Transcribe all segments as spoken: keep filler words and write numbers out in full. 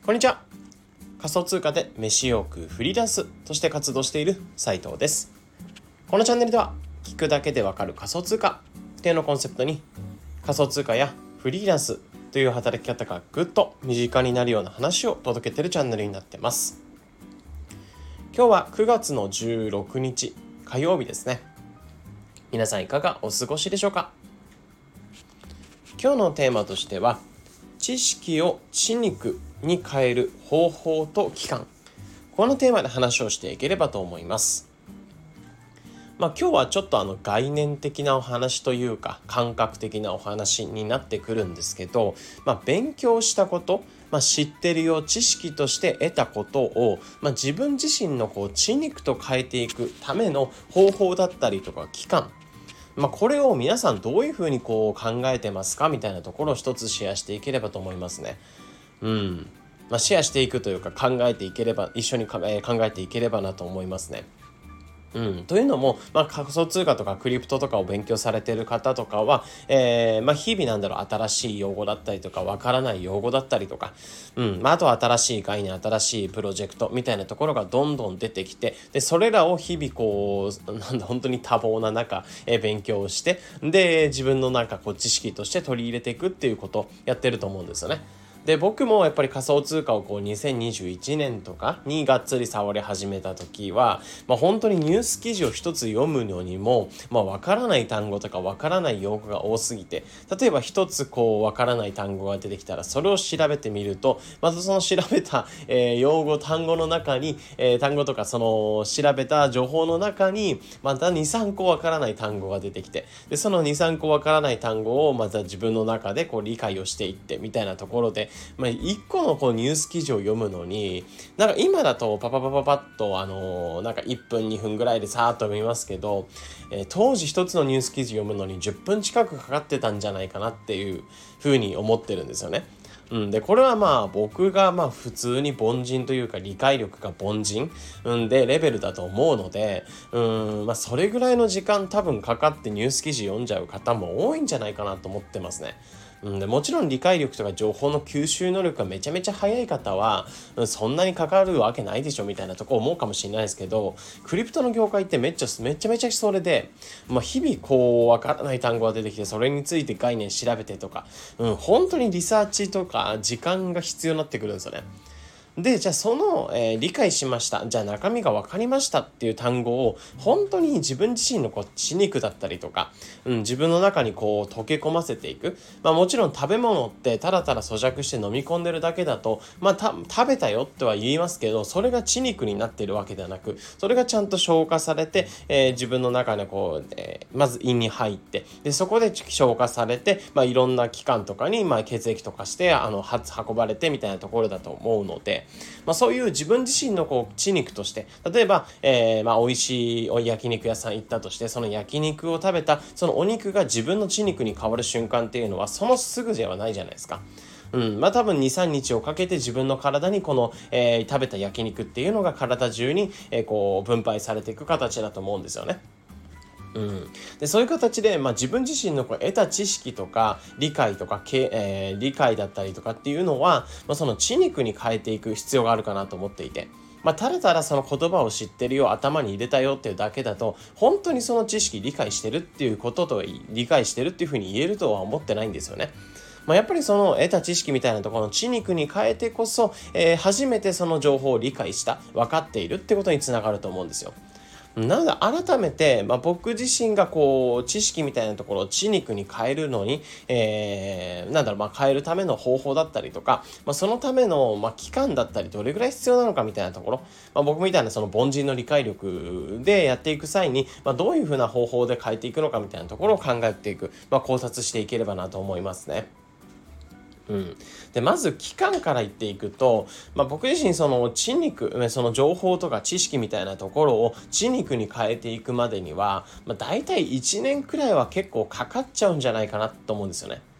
こんにちは。仮想通貨で飯を食うフリーランスとして活動している斉藤です。このチャンネルでは聞くだけでわかる仮想通貨っていうのをコンセプトに、仮想通貨やフリーランスという働き方がぐっと身近になるような話を届けているチャンネルになってます。今日はくがつのじゅうろくにち火曜日ですね。皆さんいかがお過ごしでしょうか。今日のテーマとしては、知識を知肉に変える方法と期間、このテーマで話をしていければと思います。まあ、今日はちょっとあの概念的なお話というか感覚的なお話になってくるんですけど、まあ、勉強したこと、まあ、知ってるよ知識として得たことを、まあ、自分自身のこう知肉と変えていくための方法だったりとか期間、まあ、これを皆さんどういうふうにこう考えてますかみたいなところを一つシェアしていければと思いますね。うんまあ、シェアしていくというか考えていければ一緒に考えていければなと思いますね。うん、というのも、まあ、仮想通貨とかクリプトとかを勉強されている方とかは、えーまあ、日々なんだろう新しい用語だったりとかわからない用語だったりとか、うんまあ、あとは新しい概念新しいプロジェクトみたいなところがどんどん出てきて、でそれらを日々こうなんだ本当に多忙な中、えー、勉強して、で自分のなんかこう知識として取り入れていくっていうことをやってると思うんですよね。で僕もやっぱり仮想通貨をこうにせんにじゅういちねんとかにがっつり触り始めた時は、まあ、本当にニュース記事を一つ読むのにも、まあ、分からない単語とか分からない用語が多すぎて、例えば一つこう分からない単語が出てきたらそれを調べてみると、まずその調べた、えー、用語単語の中に、えー、単語とかその調べた情報の中にまた にさんこ分からない単語が出てきて、でその にさんこ分からない単語をまた自分の中でこう理解をしていってみたいなところで、まあ、いっこのこうニュース記事を読むのになんか今だとパパパパパッとあのー、なんかいっぷんにふんぐらいでさーっと読みますけど、えー、当時一つのニュース記事読むのにじゅっぷん近くかかってたんじゃないかなっていうふうに思ってるんですよね。うん、でこれはまあ僕がまあ普通に凡人というか理解力が凡人、うん、でレベルだと思うので、うんまあ、それぐらいの時間多分かかってニュース記事読んじゃう方も多いんじゃないかなと思ってますね。うん、でもちろん理解力とか情報の吸収能力がめちゃめちゃ早い方は、うん、そんなにかかるわけないでしょみたいなとこ思うかもしれないですけど、クリプトの業界ってめっちゃめちゃめちゃそれで、まあ、日々こうわからない単語が出てきてそれについて概念調べてとか、うん、本当にリサーチとか時間が必要になってくるんですよね。でじゃあその、えー、理解しました、じゃあ中身が分かりましたっていう単語を本当に自分自身のこう知肉だったりとか、うん、自分の中にこう溶け込ませていく、まあ、もちろん食べ物ってただただ咀嚼して飲み込んでるだけだと、まあ、た食べたよっては言いますけど、それが知肉になっているわけではなく、それがちゃんと消化されて、えー、自分の中でこう、えー、まず胃に入って、でそこで消化されて、まあ、いろんな器官とかに、まあ、血液とかしてあの運ばれてみたいなところだと思うので、まあ、そういう自分自身のこう知肉として、例えば、えー、まあ美味しい焼肉屋さん行ったとして、その焼肉を食べたそのお肉が自分の知肉に変わる瞬間っていうのはそのすぐではないじゃないですか。うんまあ、多分 にさんにちをかけて自分の体にこの、えー、食べた焼肉っていうのが体中に、えー、こう分配されていく形だと思うんですよね。うん、でそういう形で、まあ、自分自身のこう得た知識とか理解とか、えー、理解だったりとかっていうのは、まあ、その知肉に変えていく必要があるかなと思っていて、まあ、ただただその言葉を知ってるよ頭に入れたよっていうだけだと本当にその知識理解してるっていうことと理解してるっていうふうに言えるとは思ってないんですよね。まあ、やっぱりその得た知識みたいなところの知肉に変えてこそ、えー、初めてその情報を理解した分かっているってことにつながると思うんですよ。なので改めて、まあ、僕自身がこう知識みたいなところを知肉に変えるのに、えー、なんだろう、まあ、変えるための方法だったりとか、まあ、そのための、まあ、期間だったりどれぐらい必要なのかみたいなところ、まあ、僕みたいなその凡人の理解力でやっていく際に、まあ、どういうふうな方法で変えていくのかみたいなところを考えていく、まあ、考察していければなと思いますね。うん、でまず期間から言っていくと、まあ、僕自身その知肉その情報とか知識みたいなところを知肉に変えていくまでには、まあ、大体いちねんくらいは結構かかっちゃうんじゃないかなと思うんですよね。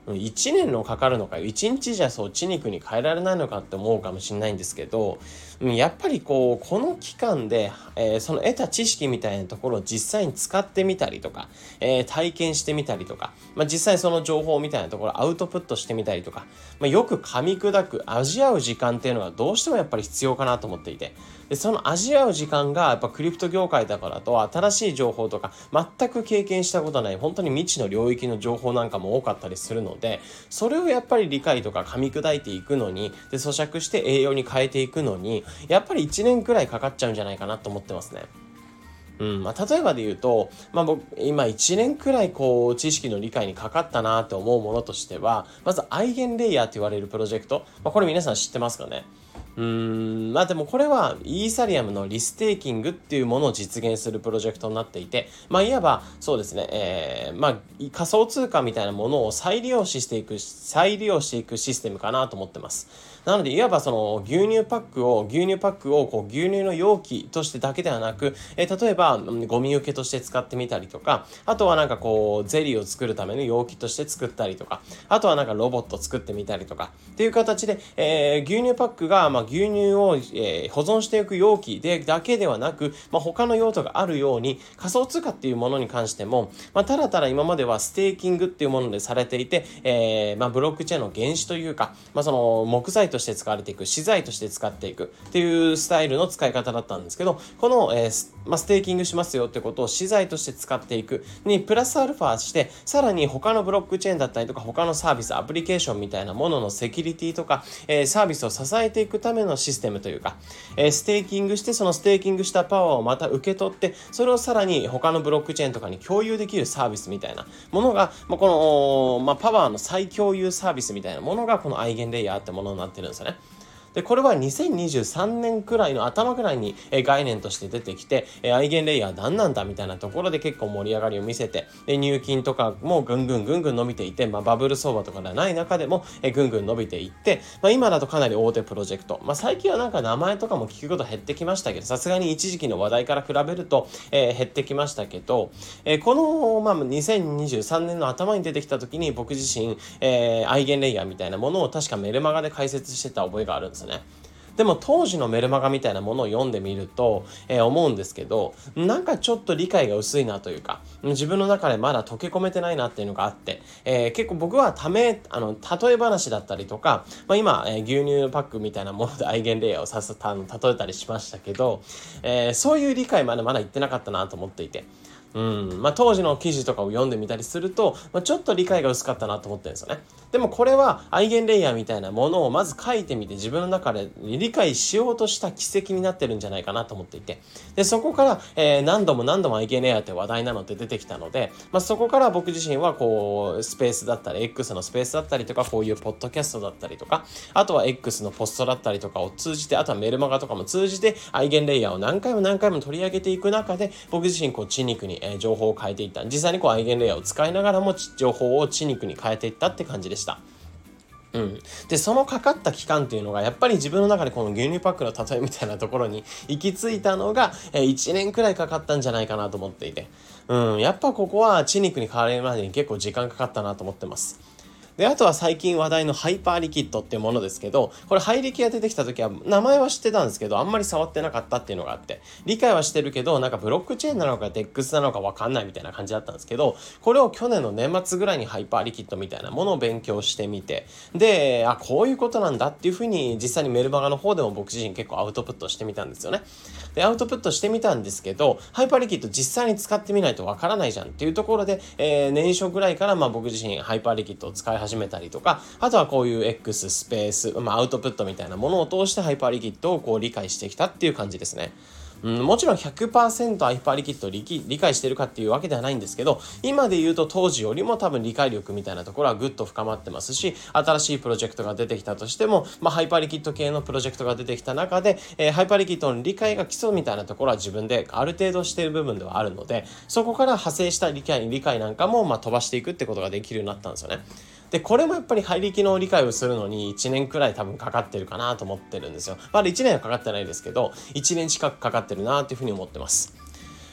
いちねんのかかるのか、いちにちじゃそう血肉に変えられないのかって思うかもしれないんですけど、やっぱりこうこの期間で、えー、その得た知識みたいなところを実際に使ってみたりとか、えー、体験してみたりとか、まあ、実際その情報みたいなところをアウトプットしてみたりとか、まあ、よく噛み砕く味わう時間っていうのはどうしてもやっぱり必要かなと思っていて、でその味わう時間がやっぱクリプト業界だからと新しい情報とか全く経験したことない本当に未知の領域の情報なんかも多かったりするので、それをやっぱり理解とか噛み砕いていくのに、で咀嚼して栄養に変えていくのにやっぱりいちねんくらいかかっちゃうんじゃないかなと思ってますね。うんまあ、例えばで言うと、まあ、僕今いちねんくらいこう知識の理解にかかったなと思うものとしては、まずアイゲンレイヤーと言われるプロジェクト、まあ、これ皆さん知ってますかね。うーんまあでもこれはイーサリアムのリステーキングっていうものを実現するプロジェクトになっていて、まあいわばそうですね、えー、まあ仮想通貨みたいなものを再利用していく再利用していくシステムかなと思ってます。なのでいわばその牛乳パックを牛乳パックをこう牛乳の容器としてだけではなく、えー、例えばゴミ受けとして使ってみたりとか、あとはなんかこうゼリーを作るための容器として作ったりとか、あとはなんかロボット作ってみたりとかっていう形で、えー、牛乳パックがまあ牛乳を、えー、保存していく容器でだけではなく、まあ、他の用途があるように仮想通貨っていうものに関しても、まあ、ただただ今まではステーキングっていうものでされていて、えーまあ、ブロックチェーンの原資というか、まあ、その木材として使われていく資材として使っていくっていうスタイルの使い方だったんですけど、この、えーまあ、ステーキングしますよってことを資材として使っていくにプラスアルファして、さらに他のブロックチェーンだったりとか他のサービスアプリケーションみたいなもののセキュリティとか、えー、サービスを支えていくためのシステムというか、えー、ステーキングしてそのステーキングしたパワーをまた受け取って、それをさらに他のブロックチェーンとかに共有できるサービスみたいなものが、まあ、この、まあ、パワーの再共有サービスみたいなものがこのアイゲンレイヤーってものになってるんですよね。でこれはにせんにじゅうさんねんくらいの頭くらいに概念として出てきて、アイゲンレイヤー何なんだみたいなところで結構盛り上がりを見せて、で入金とかもぐんぐんぐんぐん伸びていて、まあ、バブル相場とかではない中でもぐんぐん伸びていって、まあ、今だとかなり大手プロジェクト、まあ、最近はなんか名前とかも聞くこと減ってきましたけど、さすがに一時期の話題から比べると、えー、減ってきましたけど、えー、この、まあ、にせんにじゅうさんねんの頭に出てきた時に僕自身、えー、アイゲンレイヤーみたいなものを確かメルマガで解説してた覚えがあるんですね。でも当時のメルマガみたいなものを読んでみると、えー、思うんですけど、なんかちょっと理解が薄いなというか、自分の中でまだ溶け込めてないなっていうのがあって、えー、結構僕はためあの例え話だったりとか、まあ、今、えー、牛乳パックみたいなものでアイゲンレイヤーをさせたの例えたりしましたけど、えー、そういう理解までまだ言ってなかったなと思っていて、うんまあ、当時の記事とかを読んでみたりすると、まあ、ちょっと理解が薄かったなと思ってるんですよね。でもこれはアイゲンレイヤーみたいなものをまず書いてみて自分の中で理解しようとした軌跡になってるんじゃないかなと思っていて、でそこから、えー、何度も何度もアイゲンレイヤーって話題なのって出てきたので、まあ、そこから僕自身はこうスペースだったり X のスペースだったりとか、こういうポッドキャストだったりとか、あとは X のポストだったりとかを通じて、あとはメルマガとかも通じてアイゲンレイヤーを何回も何回も取り上げていく中で、僕自身こう血肉に、えー、情報を変えていった。実際にこうアイゲンレイヤーを使いながらも情報を血肉に変えていったって感じでした。うん、でそのかかった期間っていうのがやっぱり自分の中でこの牛乳パックの例えみたいなところに行き着いたのが、えー、いちねんくらいかかったんじゃないかなと思っていて、うん、やっぱここは血肉に変わるまでに結構時間かかったなと思ってます。であとは最近話題のハイパーリキッドっていうものですけど、これハイリキが出てきた時は名前は知ってたんですけどあんまり触ってなかったっていうのがあって、理解はしてるけどなんかブロックチェーンなのかデックスなのか分かんないみたいな感じだったんですけど、これを去年の年末ぐらいにハイパーリキッドみたいなものを勉強してみて、であこういうことなんだっていうふうに実際にメルマガの方でも僕自身結構アウトプットしてみたんですよね。でアウトプットしてみたんですけど、ハイパーリキッド実際に使ってみないと分からないじゃんっていうところで、えー、年初ぐらいからまあ僕自身ハイパーリキッドを使い始めたりとか、あとはこういう X スペース、まあ、アウトプットみたいなものを通してハイパーリキッドをこう理解してきたっていう感じですね。うん、もちろん ひゃくパーセント ハイパーリキッドを 理, 理解してるかっていうわけではないんですけど、今で言うと当時よりも多分理解力みたいなところはぐっと深まってますし、新しいプロジェクトが出てきたとしても、まあ、ハイパーリキッド系のプロジェクトが出てきた中で、えー、ハイパーリキッドの理解が基礎みたいなところは自分である程度している部分ではあるので、そこから派生した理解理解なんかもまあ飛ばしていくってことができるようになったんですよね。でこれもやっぱりハイリキの理解をするのにいちねんくらい多分かかってるかなと思ってるんですよ。まだいちねんはかかってないですけどいちねん近くかかってるなっていうふうに思ってます。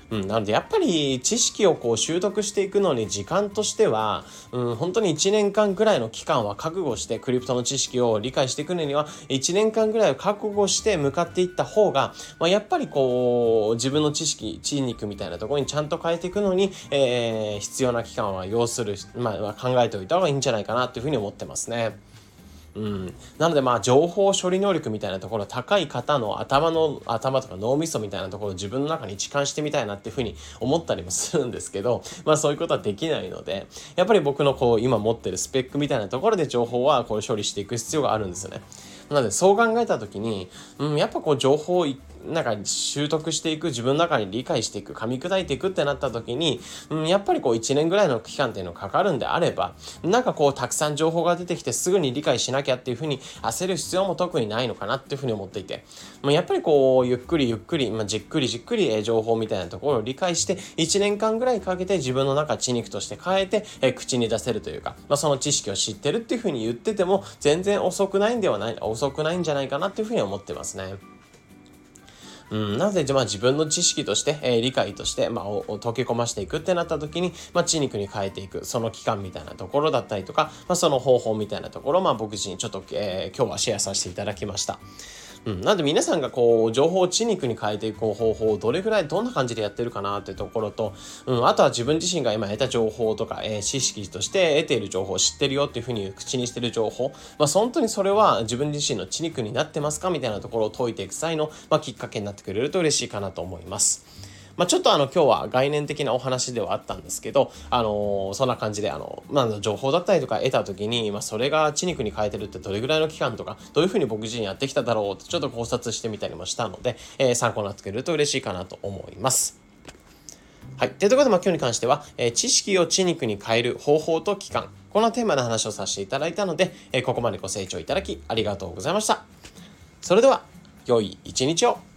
うん、なのでやっぱり知識をこう習得していくのに時間としては、うん、本当にいちねんかんぐらいの期間は覚悟してクリプトの知識を理解していくのにはいちねんかんぐらいを覚悟して向かっていった方が、まあ、やっぱりこう自分の知識、知肉みたいなところにちゃんと変えていくのに、えー、必要な期間は要する、まあ、考えておいた方がいいんじゃないかなというふうに思ってますね。うん、なのでまあ情報処理能力みたいなところ高い方の頭の頭とか脳みそみたいなところを自分の中に置換してみたいなっていうふうに思ったりもするんですけど、まあそういうことはできないので、やっぱり僕のこう今持ってるスペックみたいなところで情報はこう処理していく必要があるんですよね。なのでそう考えた時に、うん、やっぱこう情報をなんか習得していく、自分の中に理解していく、噛み砕いていくってなった時に、うん、やっぱりこういちねんぐらいの期間っていうのがかかるんであれば、なんかこうたくさん情報が出てきてすぐに理解しなきゃっていうふうに焦る必要も特にないのかなっていうふうに思っていて、やっぱりこうゆっくりゆっくり、まあ、じっくりじっくり情報みたいなところを理解していちねんかんぐらいかけて自分の中知肉として変えてえ口に出せるというか、まあ、その知識を知ってるっていうふうに言ってても全然遅くないんではない遅くないんじゃないかなっていうふうに思ってますね。うん、なので、まあ、自分の知識として、えー、理解として、まあ、溶け込ましていくってなった時に、まあ、知肉に変えていく、その期間みたいなところだったりとか、まあ、その方法みたいなところを、まあ、僕自身ちょっと、えー、今日はシェアさせていただきました。うん、なので皆さんがこう情報を知肉に変えていく方法をどれぐらいどんな感じでやってるかなっていうところと、うん、あとは自分自身が今得た情報とか、えー、知識として得ている情報を知ってるよっていうふうに口にしている情報、まあ、本当にそれは自分自身の知肉になってますかみたいなところを解いていく際の、まあ、きっかけになってくれると嬉しいかなと思います。まあ、ちょっとあの今日は概念的なお話ではあったんですけど、あのー、そんな感じであの、まあ、情報だったりとか得た時に、まあ、それが知肉に変えてるってどれぐらいの期間とかどういうふうに僕自身やってきただろうってちょっと考察してみたりもしたので、えー、参考になってくれると嬉しいかなと思います。はい。ということで、まあ、今日に関しては、えー、知識を知肉に変える方法と期間、このテーマで話をさせていただいたので、えー、ここまでご清聴いただきありがとうございました。それでは良い一日を。